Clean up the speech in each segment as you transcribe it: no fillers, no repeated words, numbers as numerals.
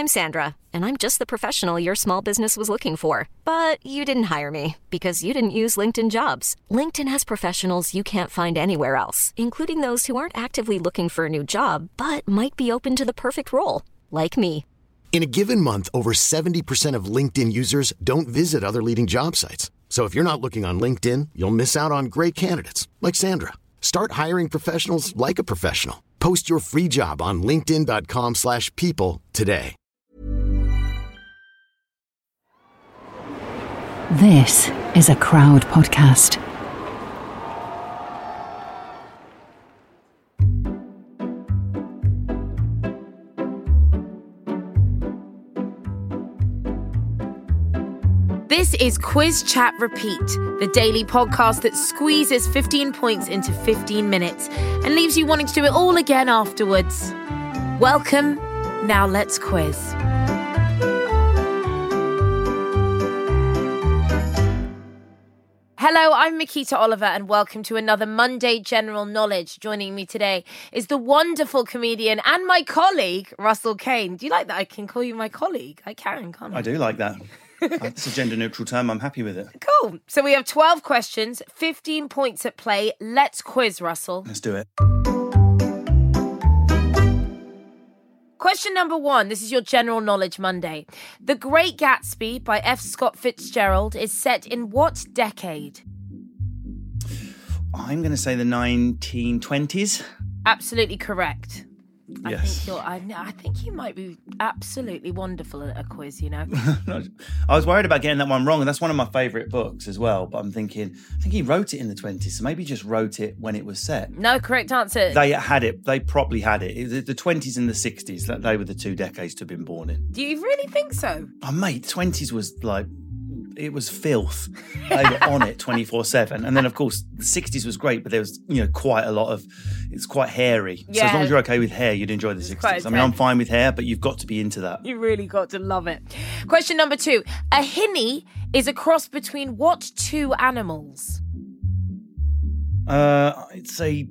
I'm Sandra, and I'm just the professional your small business was looking for. But you didn't hire me because you didn't use LinkedIn Jobs. LinkedIn has professionals you can't find anywhere else, including those who aren't actively looking for a new job, but might be open to the perfect role, like me. In a given month, over 70% of LinkedIn users don't visit other leading job sites. So if you're not looking on LinkedIn, you'll miss out on great candidates like Sandra. Start hiring professionals like a professional. Post your free job on linkedin.com/people today. This is a Crowd podcast. This is Quiz Chat Repeat, the daily podcast that squeezes 15 points into 15 minutes and leaves you wanting to do it all again afterwards. Welcome. Now let's quiz. Hello, I'm Makita Oliver and welcome to another Monday General Knowledge. Joining me today is the wonderful comedian and my colleague, Russell Kane. Do you like that I can call you my colleague? I can, can't I? I do like that. It's a gender-neutral term. I'm happy with it. Cool. So we have 12 questions, 15 points at play. Let's quiz, Russell. Let's do it. Question number 1. This is your General Knowledge Monday. The Great Gatsby by F. Scott Fitzgerald is set in what decade? I'm going to say the 1920s. Absolutely correct. Yes. I think you might be absolutely wonderful at a quiz, you know. I was worried about getting that one wrong, and that's one of my favourite books as well. But I think he wrote it in the 20s, so maybe he just wrote it when it was set. No, correct answer. They had it. They probably had it. The 20s and the 60s, they were the two decades to have been born in. Do you really think so? Oh, mate, 20s was like... It was filth. They were on it 24/7. And then, of course, the 60s was great, but there was, quite a lot of... It's quite hairy. Yeah. So as long as you're okay with hair, you'd enjoy the 60s. I mean, I'm fine with hair, but you've got to be into that. You really got to love it. Question number 2. A hinny is a cross between what two animals? It's a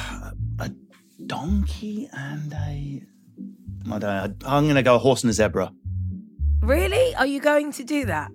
donkey and a... I don't know. I'm going to go a horse and a zebra. Really? Are you going to do that?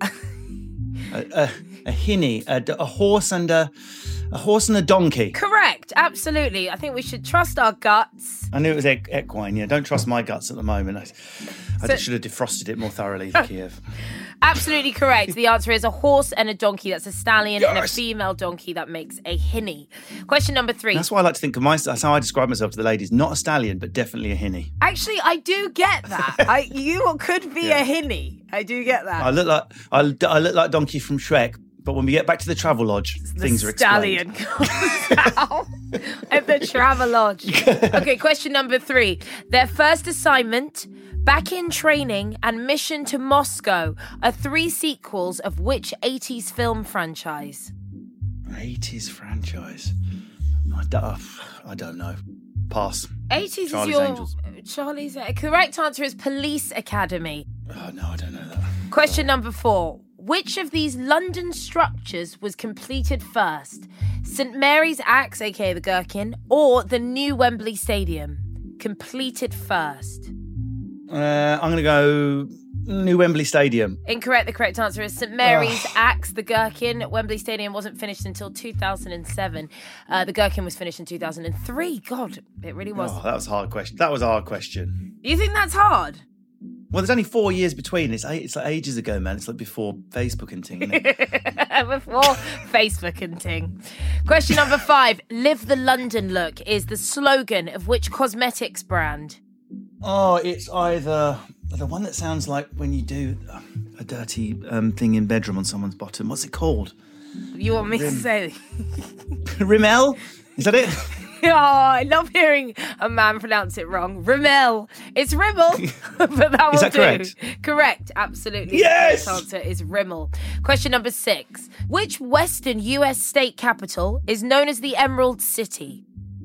A hinny, a horse and a donkey. Correct, absolutely. I think we should trust our guts. I knew it was equine. Yeah, don't trust my guts at the moment. I just should have defrosted it more thoroughly, Kiev. Absolutely correct. The answer is a horse and a donkey. That's a stallion. Yes. And a female donkey. That makes a hinny. Question number 3. That's why I like to think of that's how I describe myself to the ladies. Not a stallion, but definitely a hinny. Actually, I do get that. You could be a hinny. I do get that. I look like Donkey from Shrek. But when we get back to the Travelodge, things are explained. The stallion comes out at the Travelodge. Okay, question number 3. Their first assignment, Back in Training, and Mission to Moscow are 3 sequels of which 80s film franchise? 80s franchise? I don't know. Pass. 80s Charlie's is your... Angels. Charlie's... Correct answer is Police Academy. Oh, no, I don't know that. Question number 4. Which of these London structures was completed first? St Mary's Axe, aka the Gherkin, or the new Wembley Stadium? Completed first. I'm going to go new Wembley Stadium. Incorrect. The correct answer is St Mary's Axe, the Gherkin. Wembley Stadium wasn't finished until 2007. The Gherkin was finished in 2003. God, it really was. Oh, that was a hard question. That was a hard question. You think that's hard? Well, there's only 4 years between. It's like ages ago, man. It's like before Facebook and ting, isn't it? Before Facebook and ting. Question number 5. Live the London look is the slogan of which cosmetics brand? Oh, it's either the one that sounds like when you do a dirty thing in bedroom on someone's bottom. What's it called? You want me to say? Rimmel? Is that it? Oh, I love hearing a man pronounce it wrong. Rimmel. It's Rimmel, but that will do. Correct? Correct, absolutely. Yes! The answer is Rimmel. Question number 6. Which western US state capital is known as the Emerald City?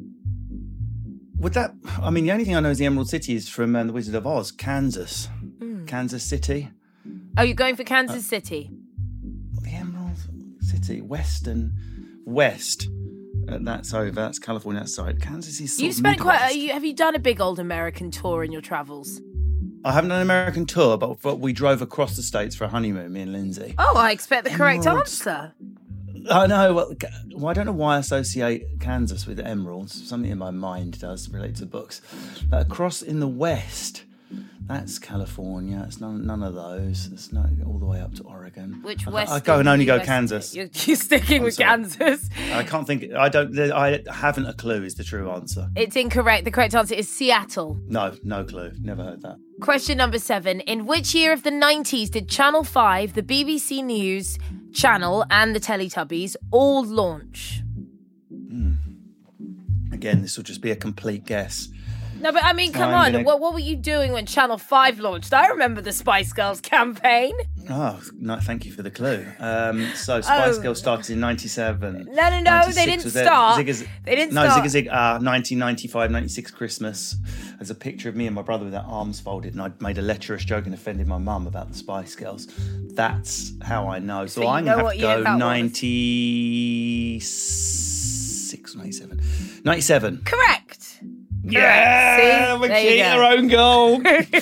The only thing I know is the Emerald City is from The Wizard of Oz, Kansas. Kansas City. Oh, you're going for Kansas City? The Emerald City, West. That's over. That's California. That's side. Kansas is. You've spent have you done a big old American tour in your travels? I haven't done an American tour, but we drove across the States for a honeymoon, me and Lindsay. Oh, I expect the correct Emeralds. answer. I know. Well, I don't know why I associate Kansas with emeralds. Something in my mind does relate to books. But across in the West, that's California. It's none of those. It's not all the way up to Oregon. Which I go and only go US Kansas. You're sticking with sorry. Kansas. I can't think. I haven't a clue. Is the true answer? It's incorrect. The correct answer is Seattle. No clue. Never heard that. Question number 7. In which year of the 90s did Channel 5, the BBC News channel, and the Teletubbies all launch? Again, this will just be a complete guess. No, but I mean, come on. What were you doing when Channel 5 launched? I remember the Spice Girls campaign. Oh, no, thank you for the clue. So Spice Girls started in 97. No, they didn't start. They didn't start. Zig a Zig, 1995, 96 Christmas. There's a picture of me and my brother with our arms folded, and I made a lecherous joke and offended my mum about the Spice Girls. That's how I know. So I'm going to have to go 96 or 97. 97. Correct. Yeah, Makita own goal.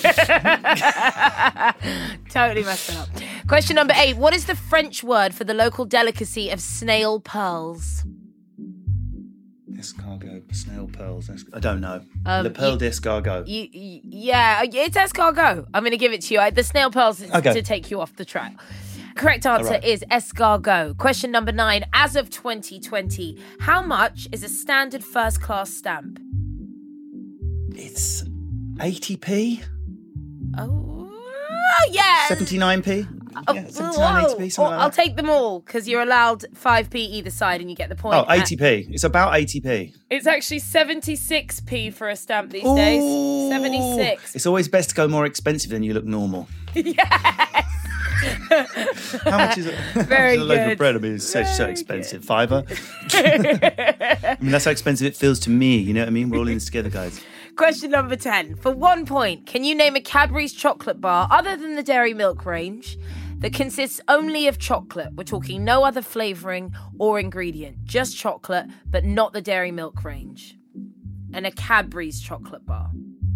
Totally messed it up. Question number 8. What is the French word for the local delicacy of snail pearls? Escargot, snail pearls. I don't know. Le Pearl d'Escargot. Yeah, it's escargot. I'm going to give it to you. The snail pearls is to take you off the track. Correct answer is escargot. Question number 9. As of 2020, how much is a standard first class stamp? It's 80p. Oh, yeah. 79p. Yeah, 79, 80p, something like I'll that. take them all because you're allowed 5p either side and you get the point. Oh, 80p. It's about 80p. It's actually 76p for a stamp these days. 76. It's always best to go more expensive than you look normal. Yes. How much is it? Very a loaf good. of bread. I mean, it's so expensive. £5. I mean, that's how expensive it feels to me. You know what I mean? We're all in this together, guys. Question number 10. For 1 point, can you name a Cadbury's chocolate bar other than the Dairy Milk range that consists only of chocolate? We're talking no other flavouring or ingredient, just chocolate, but not the Dairy Milk range. And a Cadbury's chocolate bar.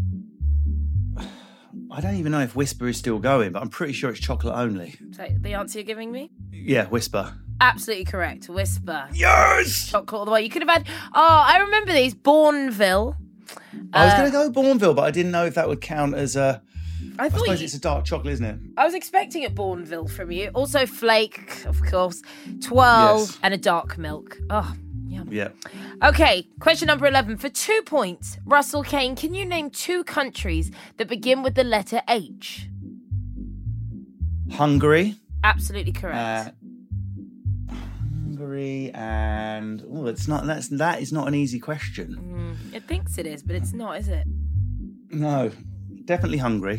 I don't even know if Whisper is still going, but I'm pretty sure it's chocolate only. Is that the answer you're giving me? Yeah, Whisper. Absolutely correct. Whisper. Yes! Chocolate all the way. You could have had... Oh, I remember these. Bourneville. I was going to go Bourneville, but I didn't know if that would count as a... I suppose it's a dark chocolate, isn't it? I was expecting a Bourneville from you. Also Flake, of course. 12 and a dark milk. Oh, yum. Yeah. Okay, question number 11. For 2 points, Russell Kane, can you name 2 countries that begin with the letter H? Hungary. Absolutely correct. Hungary and... Oh, that is not an easy question. It thinks it is, but it's not, is it? No. Definitely Hungary.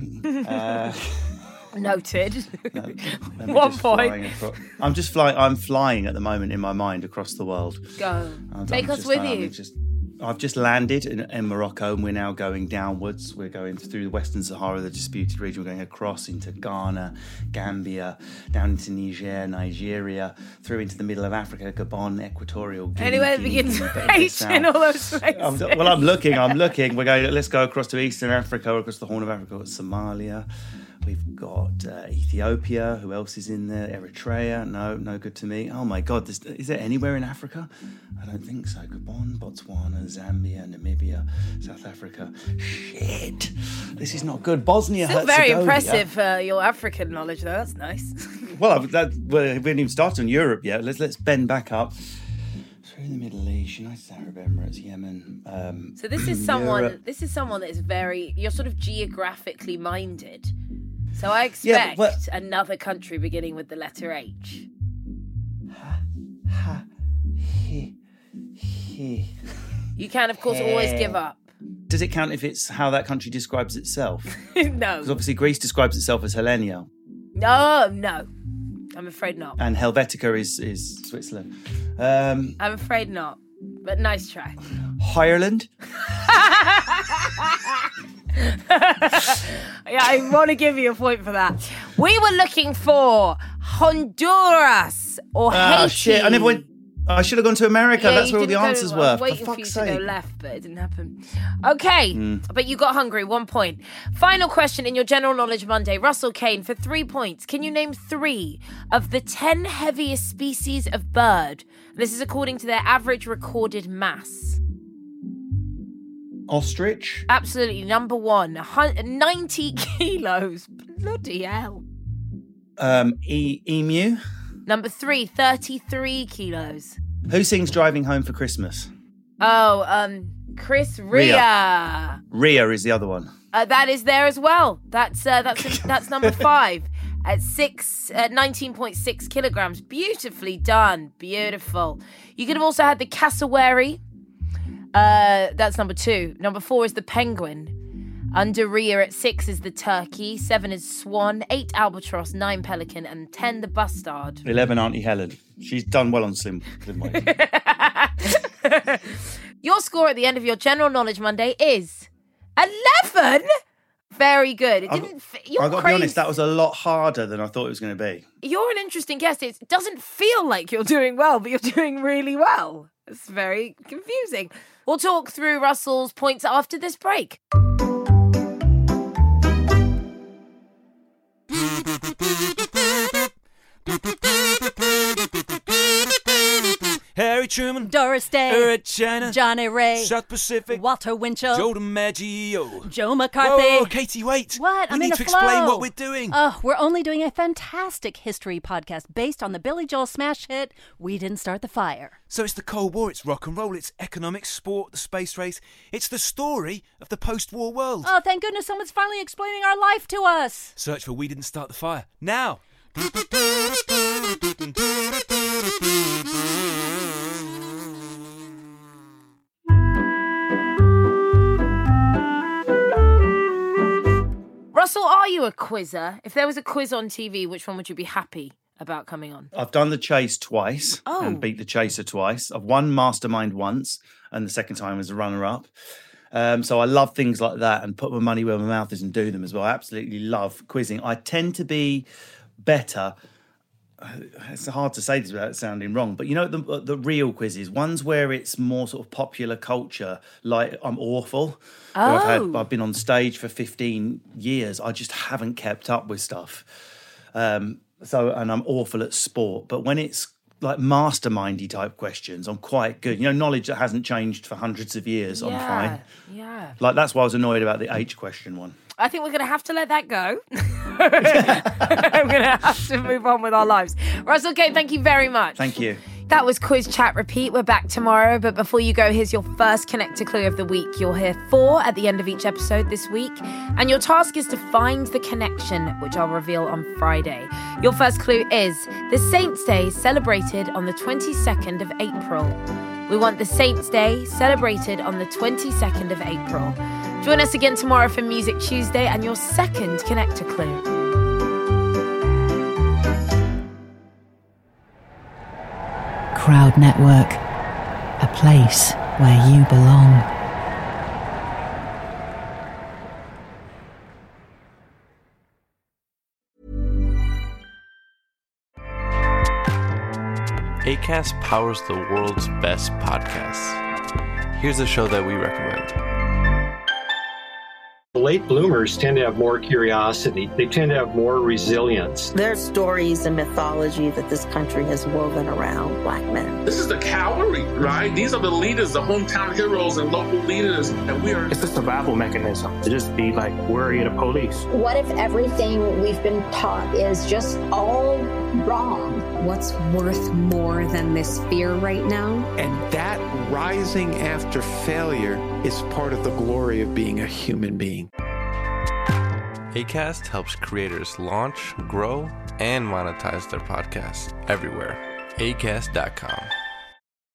Noted. 1 point. I'm flying at the moment in my mind across the world. Go. Take us with you. I've just landed in Morocco and we're now going downwards. We're going through the Western Sahara, the disputed region. We're going across into Ghana, Gambia, down into Nigeria, through into the middle of Africa, Gabon, Equatorial Guinea. Anywhere that begins with H in all those places. I'm looking. We're going, let's go across to Eastern Africa, across the Horn of Africa, Somalia. We've got Ethiopia. Who else is in there? Eritrea. No good to me. Oh my God, is there anywhere in Africa? I don't think so. Gabon, Botswana, Zambia, Namibia, South Africa. Shit, this is not good. Bosnia. Still very impressive, your African knowledge, though. That's nice. Well, we haven't even started on Europe yet. Let's bend back up. Through the Middle East, United Arab Emirates, Yemen. So this is someone. This is someone that is you're sort of geographically minded. So I expect another country beginning with the letter H. You can, of course, always give up. Does it count if it's how that country describes itself? No. Because obviously Greece describes itself as Hellenia. No. I'm afraid not. And Helvetica is Switzerland. I'm afraid not. But nice try. Ireland? Yeah, I want to give you a point for that. We were looking for Honduras or Haiti. Shit, I never went... I should have gone to America. Yeah, That's where all the answers were. I was For waiting for you fuck's to go sake. left, but it didn't happen. Okay, but you got hungry. 1 point. Final question in your General Knowledge Monday. Russell Kane, for 3 points. Can you name 3 of the 10 heaviest species of bird? This is according to their average recorded mass. Ostrich? Absolutely. Number 1, 90 kilos. Bloody hell. Emu? Number 3, 33 kilos. Who sings Driving Home for Christmas? Oh, Chris Rea. Ria is the other one. That is there as well. That's number 5 at 19.6 kilograms. Beautifully done. Beautiful. You could have also had the cassowary. That's number 2. Number 4 is the penguin. Under Ria at 6 is the turkey. 7 is swan. 8 albatross. 9 pelican. And 10 the bustard. 11 Auntie Helen. She's done well on Slim Weight. Your score at the end of your General Knowledge Monday is 11. Very good. It didn't. I've got to be honest, that was a lot harder than I thought it was going to be. You're an interesting guest. It doesn't feel like you're doing well, but you're doing really well. It's very confusing. We'll talk through Russell's points after this break. Harry Truman, Doris Day, Eric China, Johnny Ray, South Pacific, Walter Winchell, Joe DiMaggio, Joe McCarthy. Whoa, Katie, wait. What? We I'm need in the to flow. explain what we're doing. Oh, we're only doing a fantastic history podcast based on the Billy Joel smash hit, We Didn't Start the Fire. So it's the Cold War, it's rock and roll, it's economics, sport, the space race. It's the story of the post-war world. Oh, thank goodness someone's finally explaining our life to us. Search for We Didn't Start the Fire now. Russell, are you a quizzer? If there was a quiz on TV, which one would you be happy about coming on? I've done the chase twice and beat the chaser twice. I've won Mastermind once, and the second time was a runner-up. So I love things like that and put my money where my mouth is and do them as well. I absolutely love quizzing. I tend to be better. It's hard to say this without sounding wrong, but you know the real quizzes, ones where it's more sort of popular culture, like I'm awful. I've been on stage for 15 years. I just haven't kept up with stuff. And I'm awful at sport. But when it's like mastermindy type questions, I'm quite good. You know, knowledge that hasn't changed for hundreds of years, I'm fine. Yeah. Like that's why I was annoyed about the H question one. I think we're going to have to let that go. I'm going to have to move on with our lives. Russell Kane, thank you very much. Thank you. That was Quiz Chat Repeat. We're back tomorrow, but before you go, here's your first Connector clue of the week. You'll hear 4 at the end of each episode this week, and your task is to find the connection, which I'll reveal on Friday. Your first clue is the Saints' Day celebrated on the 22nd of April. We want the Saints' Day celebrated on the 22nd of April. Join us again tomorrow for Music Tuesday and your second Connector clue. Crowd Network, a place where you belong. Acast powers the world's best podcasts. Here's a show that we recommend. Late bloomers tend to have more curiosity. They tend to have more resilience. There's stories and mythology that this country has woven around Black men. This is the cavalry, right? These are the leaders, the hometown heroes and local leaders. And we are... It's a survival mechanism to just be like worry of the police. What if everything we've been taught is just all wrong? What's worth more than this fear right now? And that rising after failure is part of the glory of being a human being. Acast helps creators launch, grow, and monetize their podcasts everywhere. Acast.com.